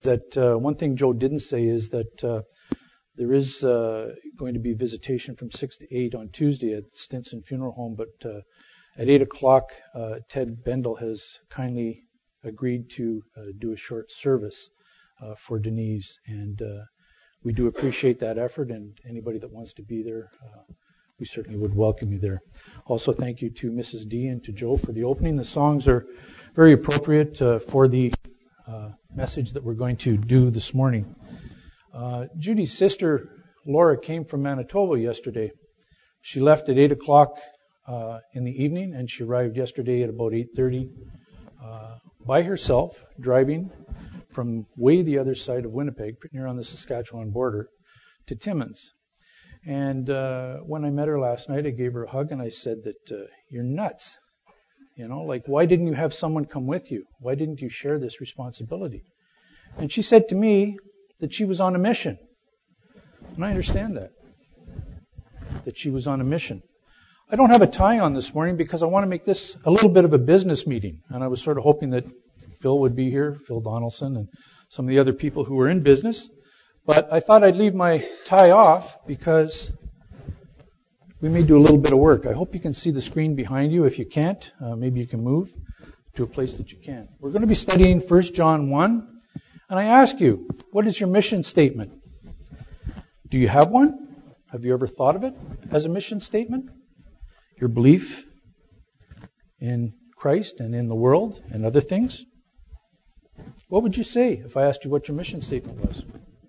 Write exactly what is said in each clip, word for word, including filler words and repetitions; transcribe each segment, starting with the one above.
that uh, one thing Joe didn't say is that uh, there is uh, going to be visitation from six to eight on Tuesday at Stinson Funeral Home, but uh, at eight o'clock, uh, Ted Bendel has kindly agreed to uh, do a short service uh, for Denise, and uh, we do appreciate that effort, and anybody that wants to be there, uh, we certainly would welcome you there. Also, thank you to Missus D and to Joe for the opening. The songs are very appropriate uh, for the uh, message that we're going to do this morning. Uh, Judy's sister, Laura, came from Manitoba yesterday. She left at eight o'clock uh, in the evening, and she arrived yesterday at about eight thirty uh, by herself, driving from way the other side of Winnipeg, pretty near on the Saskatchewan border, to Timmins. And uh, when I met her last night, I gave her a hug and I said that uh, you're nuts. You know, like, why didn't you have someone come with you? Why didn't you share this responsibility? And she said to me that she was on a mission. And I understand that, that she was on a mission. I don't have a tie on this morning because I want to make this a little bit of a business meeting. And I was sort of hoping that Phil would be here, Phil Donaldson, and some of the other people who were in business. But I thought I'd leave my tie off because we may do a little bit of work. I hope you can see the screen behind you. If you can't, uh, maybe you can move to a place that you can. We're going to be studying First John one. And I ask you, what is your mission statement? Do you have one? Have you ever thought of it as a mission statement? Your belief in Christ and in the world and other things? What would you say if I asked you what your mission statement was?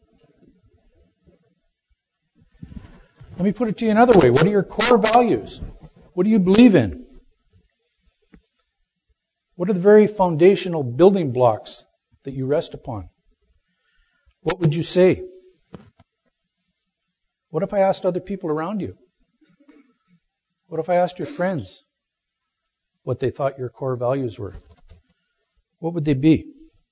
Let me put it to you another way. What are your core values? What do you believe in? What are the very foundational building blocks that you rest upon? What would you say? What if I asked other people around you? What if I asked your friends what they thought your core values were? What would they be?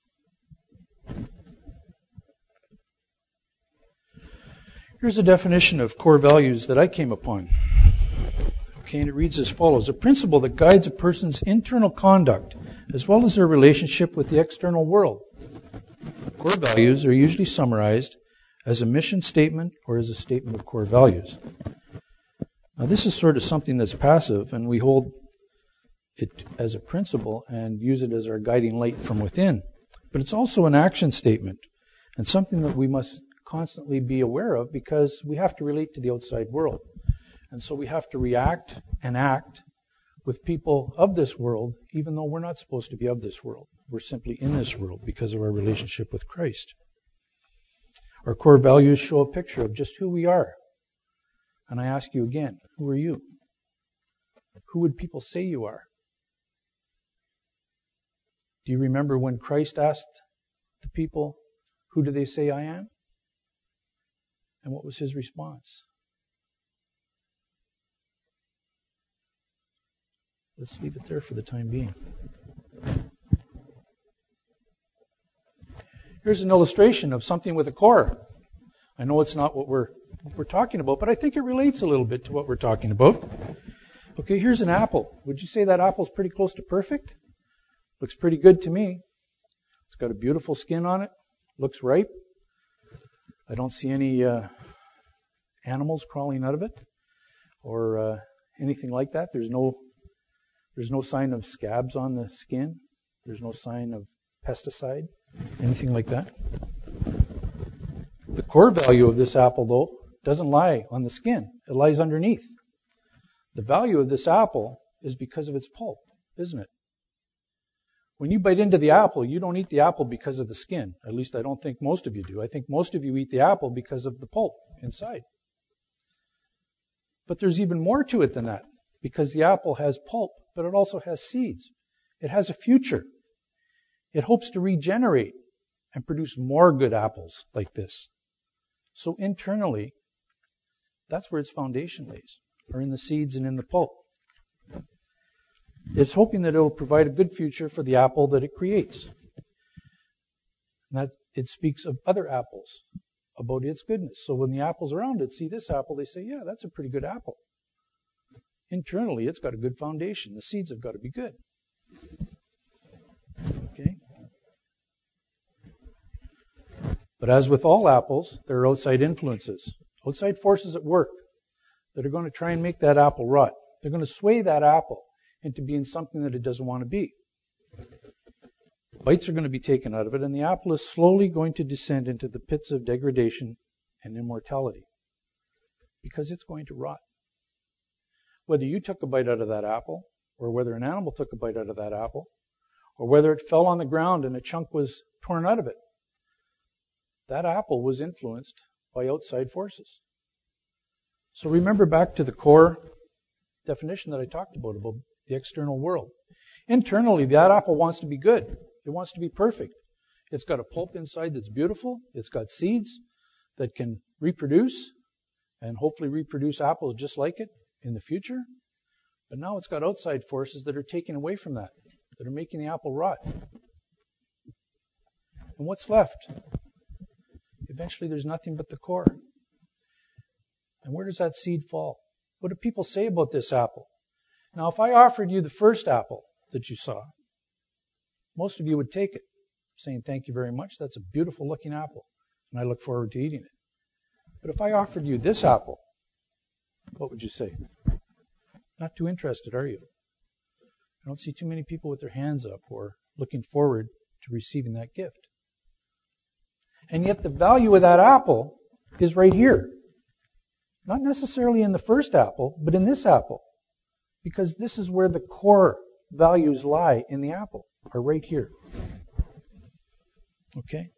Here's a definition of core values that I came upon. Okay, and it reads as follows. A principle that guides a person's internal conduct as well as their relationship with the external world. Core values are usually summarized as a mission statement or as a statement of core values. Now, this is sort of something that's passive, and we hold it as a principle and use it as our guiding light from within. But it's also an action statement and something that we must constantly be aware of because we have to relate to the outside world. And so we have to react and act with people of this world, even though we're not supposed to be of this world. We're simply in this world because of our relationship with Christ. Our core values show a picture of just who we are. And I ask you again, who are you? Who would people say you are? Do you remember when Christ asked the people, who do they say I am? And what was his response? Let's leave it there for the time being. Here's an illustration of something with a core. I know it's not what we're what we're talking about, but I think it relates a little bit to what we're talking about. Okay, here's an apple. Would you say that apple's pretty close to perfect? Looks pretty good to me. It's got a beautiful skin on it. Looks ripe. I don't see any uh, animals crawling out of it or uh, anything like that. There's no there's no sign of scabs on the skin. There's no sign of pesticide, anything like that. The core value of this apple, though, doesn't lie on the skin. It lies underneath. The value of this apple is because of its pulp, isn't it? When you bite into the apple, you don't eat the apple because of the skin. At least I don't think most of you do. I think most of you eat the apple because of the pulp inside. But there's even more to it than that, because the apple has pulp, but it also has seeds. It has a future. It hopes to regenerate and produce more good apples like this. So internally, that's where its foundation lays, are in the seeds and in the pulp. It's hoping that it will provide a good future for the apple that it creates. And that it speaks of other apples, about its goodness. So when the apples around it see this apple, they say, yeah, that's a pretty good apple. Internally, it's got a good foundation. The seeds have got to be good. Okay? But as with all apples, there are outside influences, outside forces at work that are going to try and make that apple rot. They're going to sway that apple into being something that it doesn't want to be. Bites are going to be taken out of it, and the apple is slowly going to descend into the pits of degradation and immortality because it's going to rot. Whether you took a bite out of that apple, or whether an animal took a bite out of that apple, or whether it fell on the ground and a chunk was torn out of it, that apple was influenced by outside forces. So remember back to the core definition that I talked about, about the external world. Internally, that apple wants to be good. It wants to be perfect. It's got a pulp inside that's beautiful. It's got seeds that can reproduce and hopefully reproduce apples just like it in the future. But now it's got outside forces that are taking away from that, that are making the apple rot. And what's left? Eventually there's nothing but the core. And where does that seed fall? What do people say about this apple? Now, if I offered you the first apple that you saw, most of you would take it, saying, thank you very much, that's a beautiful looking apple, and I look forward to eating it. But if I offered you this apple, what would you say? Not too interested, are you? I don't see too many people with their hands up or looking forward to receiving that gift. And yet the value of that apple is right here. Not necessarily in the first apple, but in this apple. Because this is where the core values lie in the apple, are right here. Okay?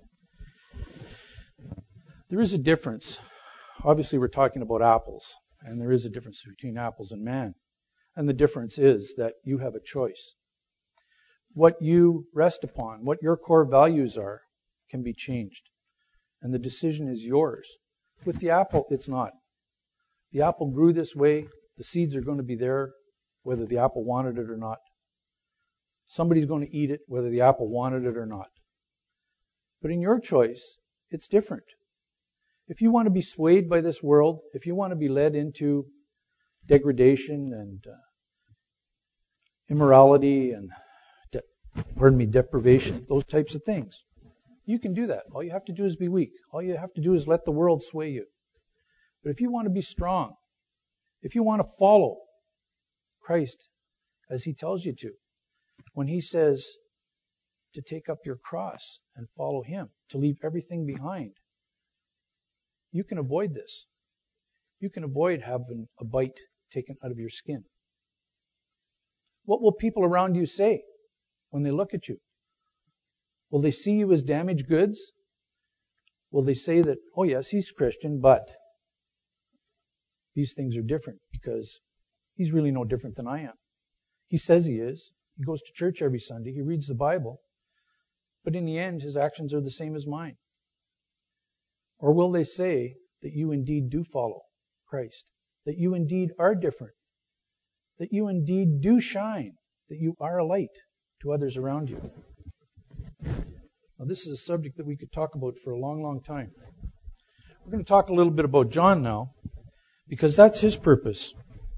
There is a difference. Obviously, we're talking about apples, and there is a difference between apples and man. And the difference is that you have a choice. What you rest upon, what your core values are, can be changed. And the decision is yours. With the apple, it's not. The apple grew this way. The seeds are going to be there, whether the apple wanted it or not. Somebody's going to eat it, whether the apple wanted it or not. But in your choice, it's different. If you want to be swayed by this world, if you want to be led into degradation and uh, immorality and, de- pardon me, deprivation, those types of things, you can do that. All you have to do is be weak. All you have to do is let the world sway you. But if you want to be strong, if you want to follow Christ as He tells you to, when He says to take up your cross and follow Him, to leave everything behind, you can avoid this. You can avoid having a bite taken out of your skin. What will people around you say when they look at you? Will they see you as damaged goods? Will they say that, oh yes, he's Christian, but these things are different because he's really no different than I am. He says he is. He goes to church every Sunday. He reads the Bible. But in the end, his actions are the same as mine. Or will they say that you indeed do follow Christ? That you indeed are different? That you indeed do shine? That you are a light to others around you? Now, this is a subject that we could talk about for a long, long time. We're going to talk a little bit about John now, because that's his purpose.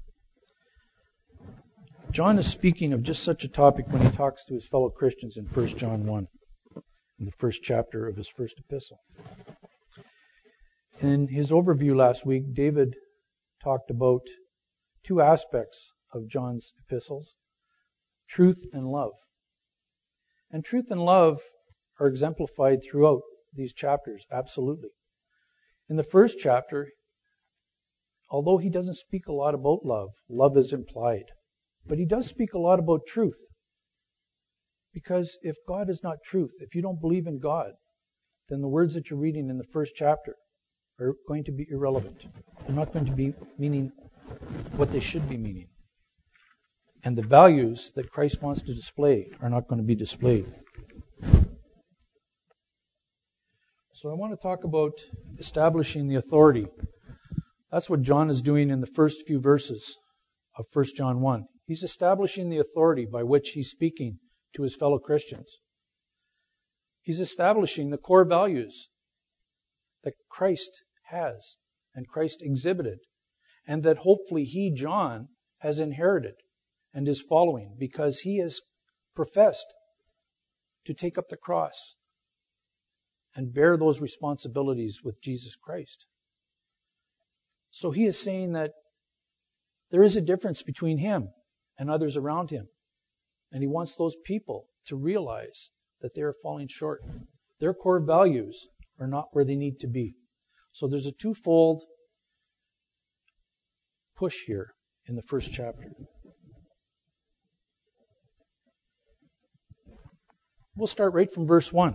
John is speaking of just such a topic when he talks to his fellow Christians in First John one, in the first chapter of his first epistle. In his overview last week, David talked about two aspects of John's epistles, truth and love. And truth and love are exemplified throughout these chapters, absolutely. In the first chapter, although he doesn't speak a lot about love, love is implied. But he does speak a lot about truth. Because if God is not truth, if you don't believe in God, then the words that you're reading in the first chapter are going to be irrelevant. They're not going to be meaning what they should be meaning. And the values that Christ wants to display are not going to be displayed. So I want to talk about establishing the authority. That's what John is doing in the first few verses of First John one. He's establishing the authority by which he's speaking to his fellow Christians. He's establishing the core values that Christ has and Christ exhibited, and that hopefully he, John, has inherited and is following because he has professed to take up the cross and bear those responsibilities with Jesus Christ. So he is saying that there is a difference between him and others around him. And he wants those people to realize that they are falling short. Their core values are not where they need to be. So there's a twofold push here in the first chapter. We'll start right from verse one.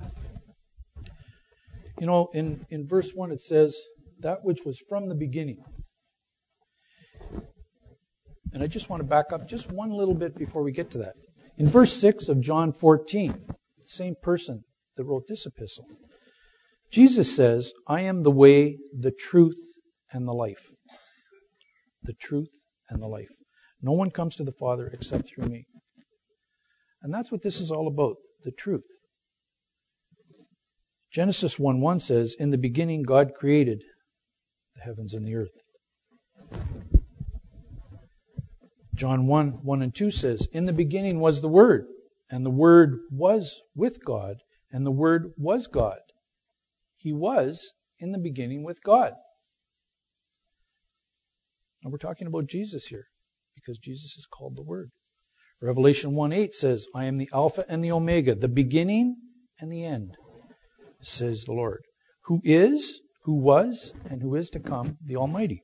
You know, in, in verse one it says, that which was from the beginning. And I just want to back up just one little bit before we get to that. In verse six of John fourteen, the same person that wrote this epistle, Jesus says, I am the way, the truth, and the life. The truth and the life. No one comes to the Father except through me. And that's what this is all about, the truth. Genesis one one says, in the beginning God created the heavens and the earth. John one, one and two says, in the beginning was the Word, and the Word was with God, and the Word was God. He was in the beginning with God. And we're talking about Jesus here, because Jesus is called the Word. Revelation one eight says, I am the Alpha and the Omega, the beginning and the end, says the Lord, who is, who was, and who is to come, the Almighty.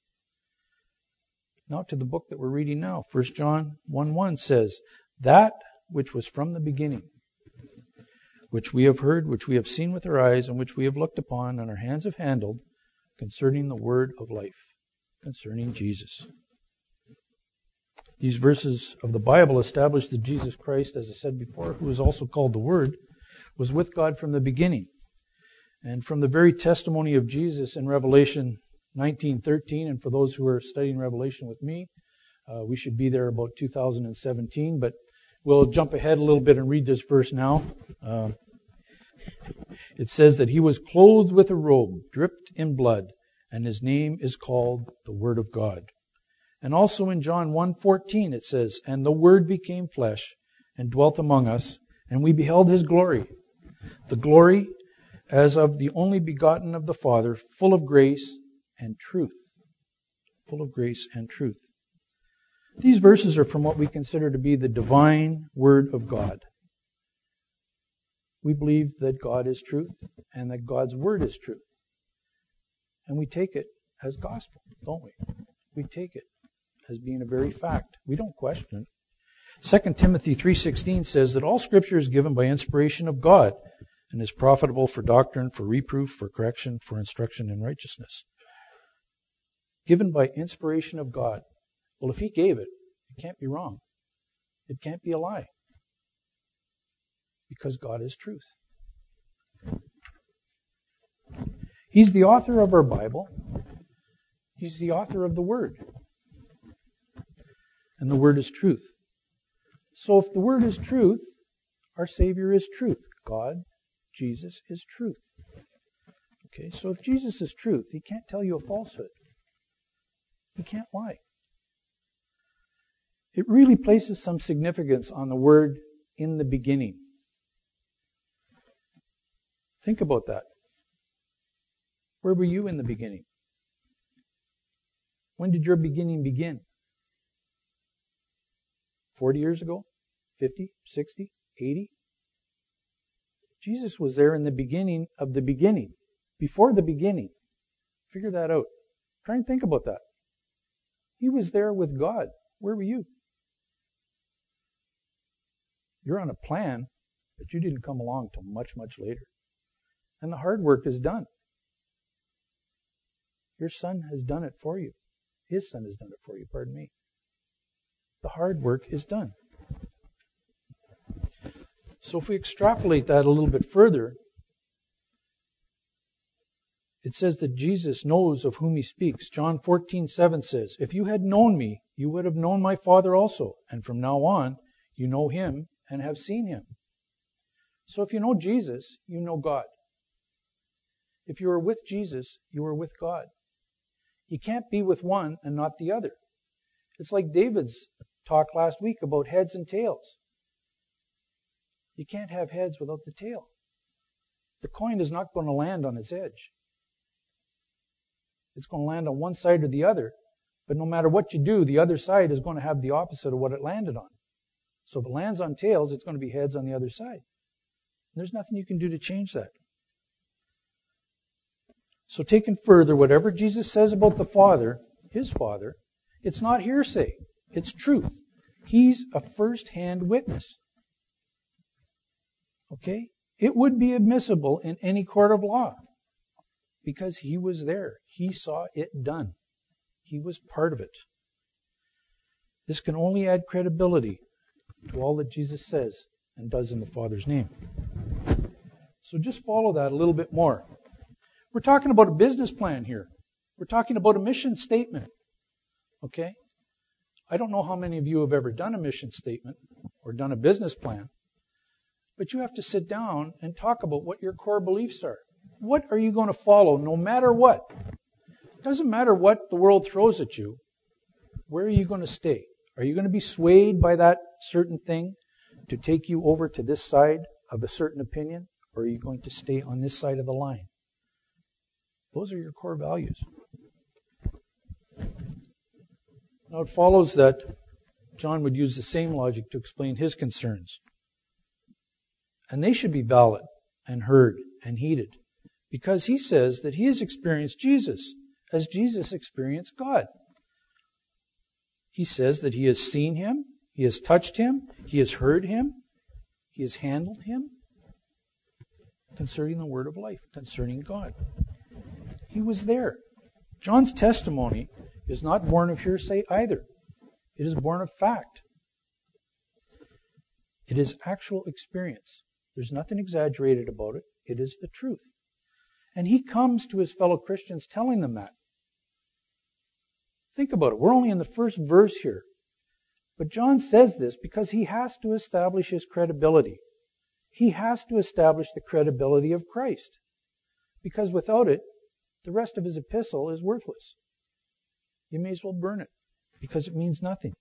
Now to the book that we're reading now. First John one one says, that which was from the beginning, which we have heard, which we have seen with our eyes, and which we have looked upon, and our hands have handled, concerning the word of life, concerning Jesus. These verses of the Bible establish that Jesus Christ, as I said before, who is also called the Word, was with God from the beginning. And from the very testimony of Jesus in Revelation nineteen thirteen, and for those who are studying Revelation with me, uh, we should be there about two thousand seventeen, but we'll jump ahead a little bit and read this verse now. Uh, it says that he was clothed with a robe dripped in blood, and his name is called the Word of God. And also in John one fourteen it says, and the Word became flesh and dwelt among us, and we beheld his glory, the glory as of the only begotten of the Father, full of grace and truth. Full of grace and truth. These verses are from what we consider to be the divine Word of God. We believe that God is truth and that God's Word is truth. And we take it as gospel, don't we? We take it as being a very fact. We don't question it. Second Timothy three sixteen says that all Scripture is given by inspiration of God and is profitable for doctrine, for reproof, for correction, for instruction in righteousness. Given by inspiration of God. Well, if he gave it, it can't be wrong. It can't be a lie. Because God is truth. He's the author of our Bible. He's the author of the Word. And the Word is truth. So if the Word is truth, our Savior is truth. God, Jesus, is truth. Okay, so if Jesus is truth, he can't tell you a falsehood. He can't lie. It really places some significance on the word in the beginning. Think about that. Where were you in the beginning? When did your beginning begin? forty years ago? fifty? sixty? eighty? Jesus was there in the beginning of the beginning. Before the beginning. Figure that out. Try and think about that. He was there with God. Where were you? You're on a plan, but you didn't come along till much, much later. And the hard work is done. Your son has done it for you. His son has done it for you, pardon me. The hard work is done. So if we extrapolate that a little bit further, it says that Jesus knows of whom he speaks. John fourteen seven says, if you had known me, you would have known my Father also. And from now on, you know him and have seen him. So if you know Jesus, you know God. If you are with Jesus, you are with God. You can't be with one and not the other. It's like David's talk last week about heads and tails. You can't have heads without the tail. the coin is not going to land on its edge. It's going to land on one side or the other, but no matter what you do, the other side is going to have the opposite of what it landed on. So if it lands on tails, it's going to be heads on the other side. And there's nothing you can do to change that. So taken further, whatever Jesus says about the Father, His Father, it's not hearsay. It's truth. He's a first-hand witness. Okay? It would be admissible in any court of law because He was there. He saw it done. He was part of it. This can only add credibility to all that Jesus says and does in the Father's name. So just follow that a little bit more. We're talking about a business plan here. We're talking about a mission statement. Okay? I don't know how many of you have ever done a mission statement or done a business plan, but you have to sit down and talk about what your core beliefs are. What are you going to follow no matter what? It doesn't matter what the world throws at you. Where are you going to stay? Are you going to be swayed by that certain thing to take you over to this side of a certain opinion, or are you going to stay on this side of the line? Those are your core values. Now it follows that John would use the same logic to explain his concerns. And they should be valid and heard and heeded, because he says that he has experienced Jesus as Jesus experienced God. He says that he has seen Him, he has touched Him, he has heard Him, he has handled Him concerning the word of life, concerning God. He was there. John's testimony is not born of hearsay either. It is born of fact. It is actual experience. There's nothing exaggerated about it. It is the truth. And he comes to his fellow Christians telling them that. Think about it. We're only in the first verse here. But John says this because he has to establish his credibility. He has to establish the credibility of Christ. Because without it, the rest of his epistle is worthless. You may as well burn it because it means nothing.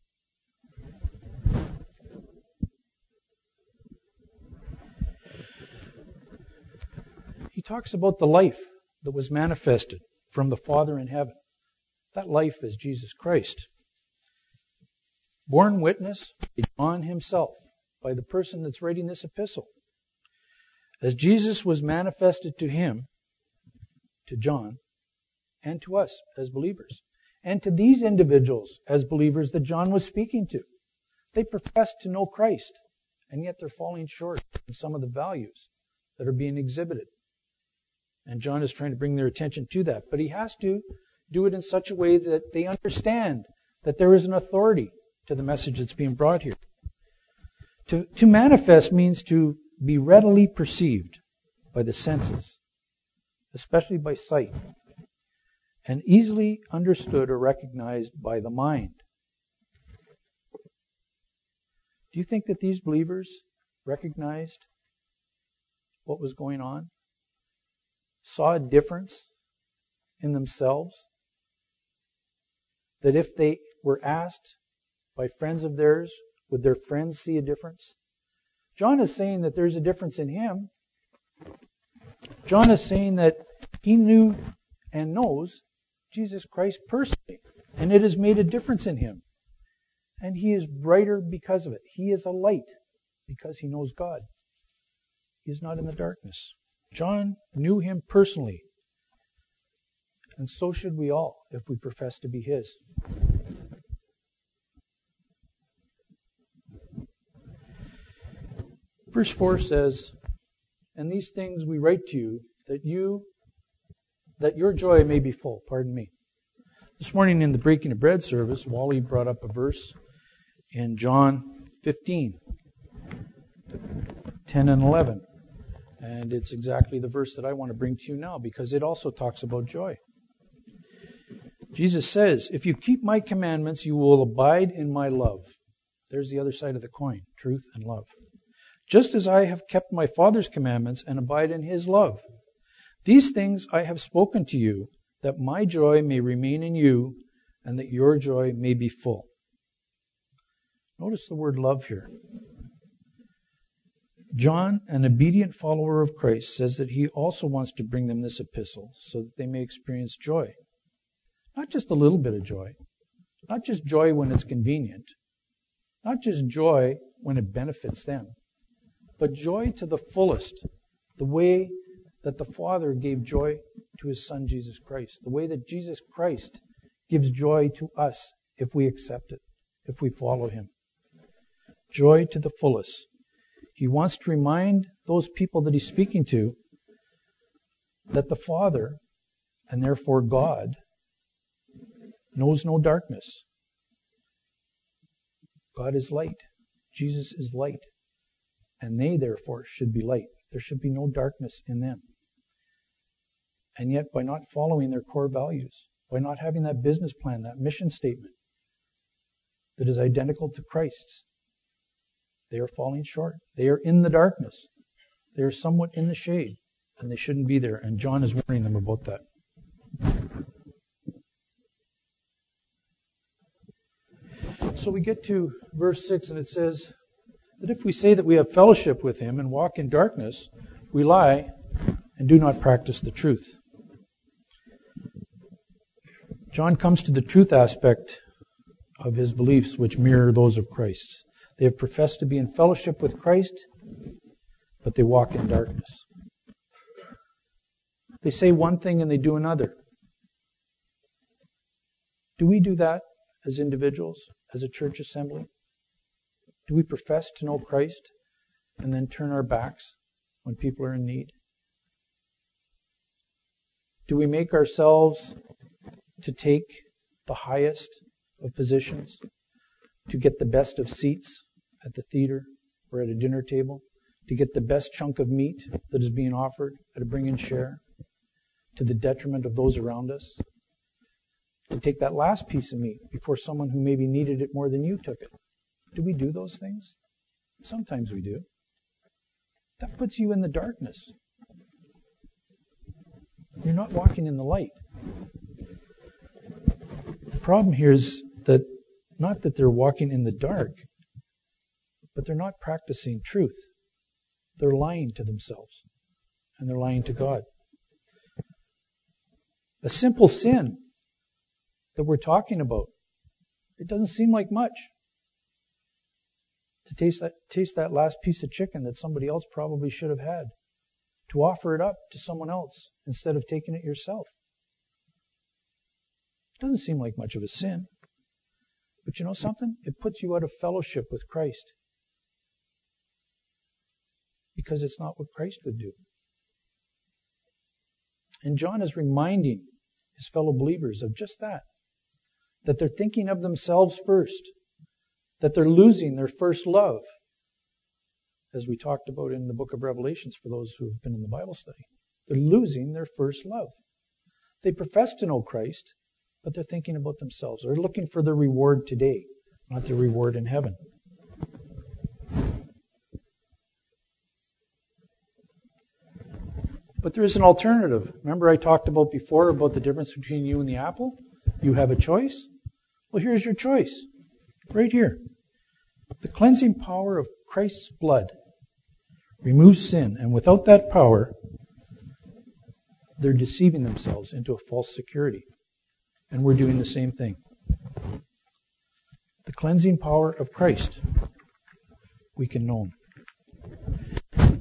He talks about the life that was manifested from the Father in heaven. That life is Jesus Christ. Born witness by John himself, by the person that's writing this epistle. As Jesus was manifested to him, to John, and to us as believers, and to these individuals as believers that John was speaking to. They profess to know Christ, and yet they're falling short in some of the values that are being exhibited. And John is trying to bring their attention to that. But he has to do it in such a way that they understand that there is an authority to the message that's being brought here. To, to manifest means to be readily perceived by the senses, especially by sight, and easily understood or recognized by the mind. Do you think that these believers recognized what was going on? Saw a difference in themselves? That if they were asked by friends of theirs, would their friends see a difference? John is saying that there's a difference in him. John is saying that he knew and knows Jesus Christ personally, and it has made a difference in him. And he is brighter because of it. He is a light because he knows God. He is not in the darkness. John knew him personally. And so should we all if we profess to be his. Verse four says, "And these things we write to you, that you, that your joy may be full." Pardon me. This morning in the breaking of bread service, Wally brought up a verse in John fifteen, ten and eleven. And it's exactly the verse that I want to bring to you now, because it also talks about joy. Jesus says, "If you keep my commandments, you will abide in my love." There's the other side of the coin, truth and love. "Just as I have kept my Father's commandments and abide in his love. These things I have spoken to you, that my joy may remain in you, and that your joy may be full." Notice the word love here. John, an obedient follower of Christ, says that he also wants to bring them this epistle so that they may experience joy. Not just a little bit of joy. Not just joy when it's convenient. Not just joy when it benefits them. But joy to the fullest. The way that the Father gave joy to His Son, Jesus Christ. The way that Jesus Christ gives joy to us if we accept it, if we follow Him. Joy to the fullest. He wants to remind those people that He's speaking to that the Father, and therefore God, knows no darkness. God is light. Jesus is light. And they, therefore, should be light. There should be no darkness in them. And yet, by not following their core values, by not having that business plan, that mission statement that is identical to Christ's, they are falling short. They are in the darkness. They are somewhat in the shade, and they shouldn't be there. And John is warning them about that. So we get to verse six, and it says that if we say that we have fellowship with Him and walk in darkness, we lie and do not practice the truth. John comes to the truth aspect of his beliefs, which mirror those of Christ's. They have professed to be in fellowship with Christ, but they walk in darkness. They say one thing and they do another. Do we do that as individuals, as a church assembly? Do we profess to know Christ and then turn our backs when people are in need? Do we make ourselves to take the highest of positions, to get the best of seats at the theater or at a dinner table, to get the best chunk of meat that is being offered at a bring and share, to the detriment of those around us? To take that last piece of meat before someone who maybe needed it more than you took it. Do we do those things? Sometimes we do. That puts you in the darkness. You're not walking in the light. The problem here is that not that they're walking in the dark, but they're not practicing truth. They're lying to themselves, and they're lying to God. A simple sin that we're talking about, it doesn't seem like much. To taste that, taste that last piece of chicken that somebody else probably should have had. To offer it up to someone else instead of taking it yourself. It doesn't seem like much of a sin. But you know something? It puts you out of fellowship with Christ. Because it's not what Christ would do. And John is reminding his fellow believers of just that. That they're thinking of themselves first. That they're losing their first love. As we talked about in the book of Revelations for those who have been in the Bible study. They're losing their first love. They profess to know Christ, but they're thinking about themselves. They're looking for their reward today, not their reward in heaven. But there is an alternative. Remember I talked about before about the difference between you and the apple? You have a choice? Well, here's your choice. Right here. The cleansing power of Christ's blood removes sin, and without that power, they're deceiving themselves into a false security. And we're doing the same thing. The cleansing power of Christ, we can know Him.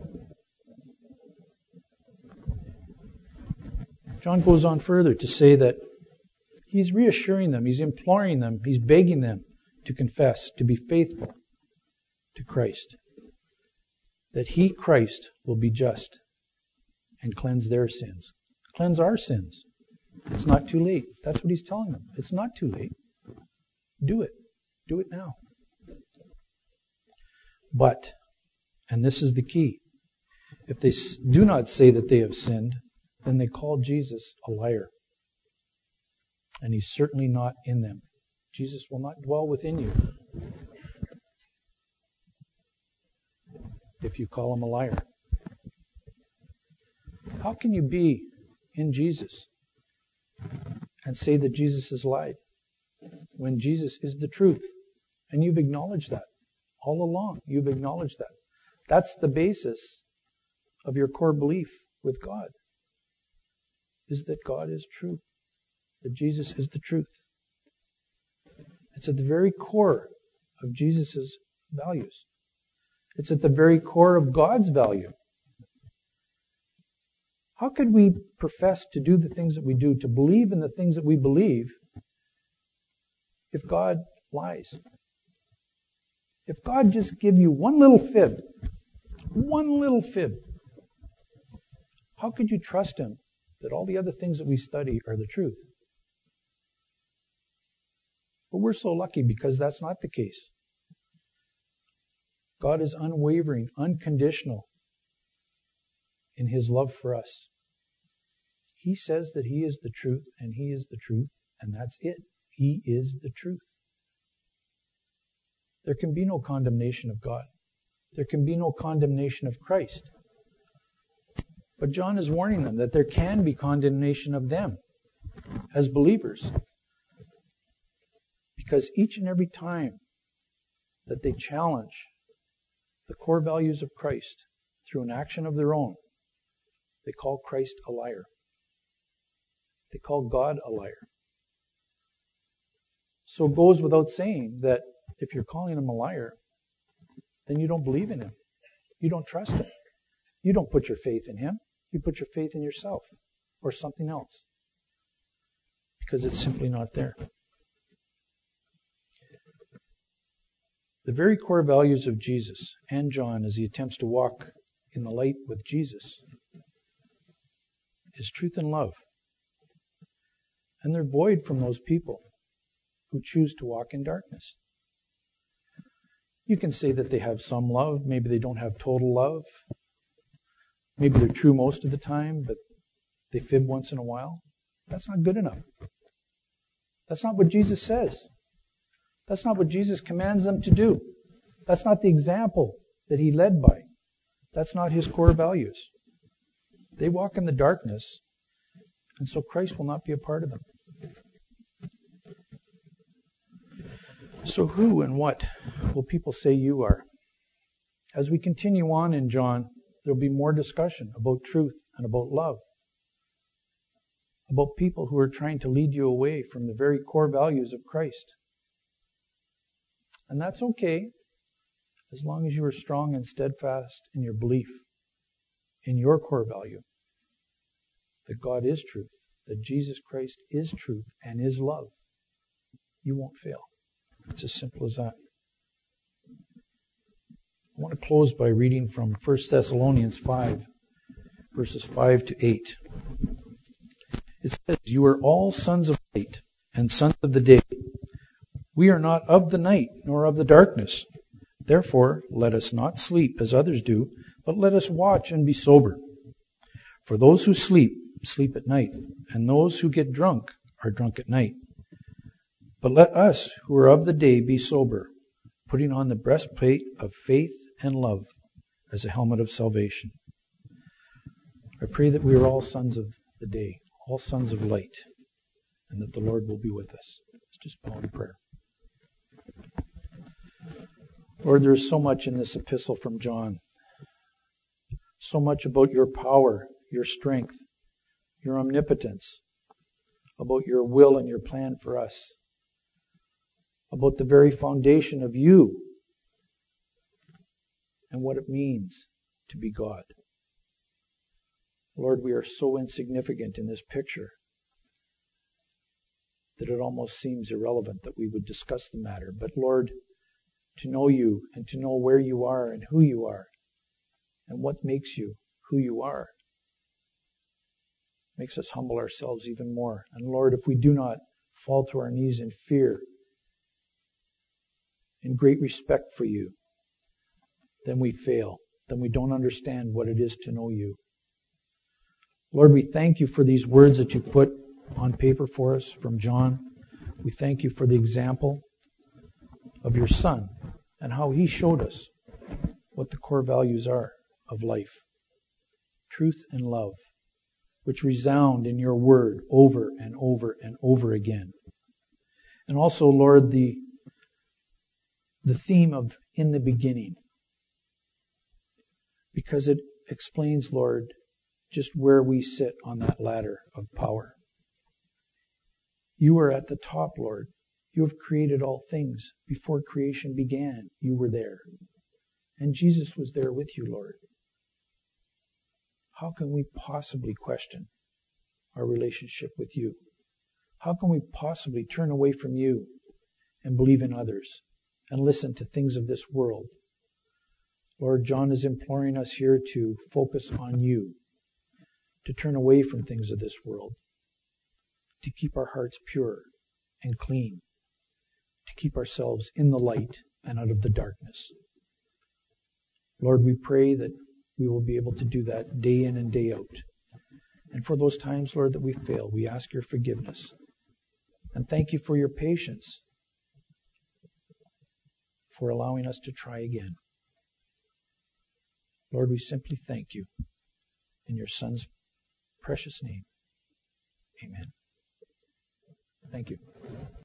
John goes on further to say that he's reassuring them, he's imploring them, he's begging them to confess, to be faithful to Christ. That He, Christ, will be just and cleanse their sins. Cleanse our sins. It's not too late. That's what He's telling them. It's not too late. Do it. Do it now. But, and this is the key, if they do not say that they have sinned, then they call Jesus a liar. And He's certainly not in them. Jesus will not dwell within you if you call Him a liar. How can you be in Jesus and say that Jesus has lied when Jesus is the truth? And you've acknowledged that all along. You've acknowledged that. That's the basis of your core belief with God, is that God is true, that Jesus is the truth. It's at the very core of Jesus' values. It's at the very core of God's value. How could we profess to do the things that we do, to believe in the things that we believe, if God lies? If God just give you one little fib, one little fib, how could you trust Him that all the other things that we study are the truth? But we're so lucky because that's not the case. God is unwavering, unconditional in His love for us. He says that He is the truth, and He is the truth, and that's it. He is the truth. There can be no condemnation of God. There can be no condemnation of Christ. But John is warning them that there can be condemnation of them as believers. Because each and every time that they challenge the core values of Christ through an action of their own, they call Christ a liar. They call God a liar. So it goes without saying that if you're calling Him a liar, then you don't believe in Him. You don't trust Him. You don't put your faith in Him. You put your faith in yourself or something else, because it's simply not there. The very core values of Jesus and John as he attempts to walk in the light with Jesus is truth and love. And they're void from those people who choose to walk in darkness. You can say that they have some love. Maybe they don't have total love. Maybe they're true most of the time, but they fib once in a while. That's not good enough. That's not what Jesus says. That's not what Jesus commands them to do. That's not the example that He led by. That's not His core values. They walk in the darkness, and so Christ will not be a part of them. So who and what will people say you are? As we continue on in John, there will be more discussion about truth and about love, about people who are trying to lead you away from the very core values of Christ. And that's okay, as long as you are strong and steadfast in your belief, in your core value, that God is truth, that Jesus Christ is truth and is love. You won't fail. It's as simple as that. I want to close by reading from First Thessalonians five, verses five to eight. It says, "You are all sons of light and sons of the day. We are not of the night nor of the darkness. Therefore, let us not sleep as others do, but let us watch and be sober. For those who sleep, sleep at night, and those who get drunk are drunk at night. But let us who are of the day be sober, putting on the breastplate of faith and love as a helmet of salvation." I pray that we are all sons of the day, all sons of light, and that the Lord will be with us. Let's just bow in prayer. Lord, there is so much in this epistle from John. So much about your power, your strength, your omnipotence, about your will and your plan for us, about the very foundation of you and what it means to be God. Lord, we are so insignificant in this picture that it almost seems irrelevant that we would discuss the matter. But Lord, to know you and to know where you are and who you are and what makes you who you are makes us humble ourselves even more. And Lord, if we do not fall to our knees in fear, in great respect for you, then we fail. Then we don't understand what it is to know you. Lord, we thank you for these words that you put on paper for us from John. We thank you for the example of your Son and how he showed us what the core values are of life. Truth and love, which resound in your word over and over and over again. And also, Lord, the, the theme of in the beginning. because it explains, Lord, just where we sit on that ladder of power. You are at the top, Lord. You have created all things. Before creation began, you were there. And Jesus was there with you, Lord. How can we possibly question our relationship with you? How can we possibly turn away from you and believe in others and listen to things of this world? Lord, John is imploring us here to focus on you, to turn away from things of this world, to keep our hearts pure and clean, to keep ourselves in the light and out of the darkness. Lord, we pray that we will be able to do that day in and day out. And for those times, Lord, that we fail, we ask your forgiveness. And thank you for your patience, for allowing us to try again. Lord, we simply thank you in your Son's precious name. Amen. Thank you.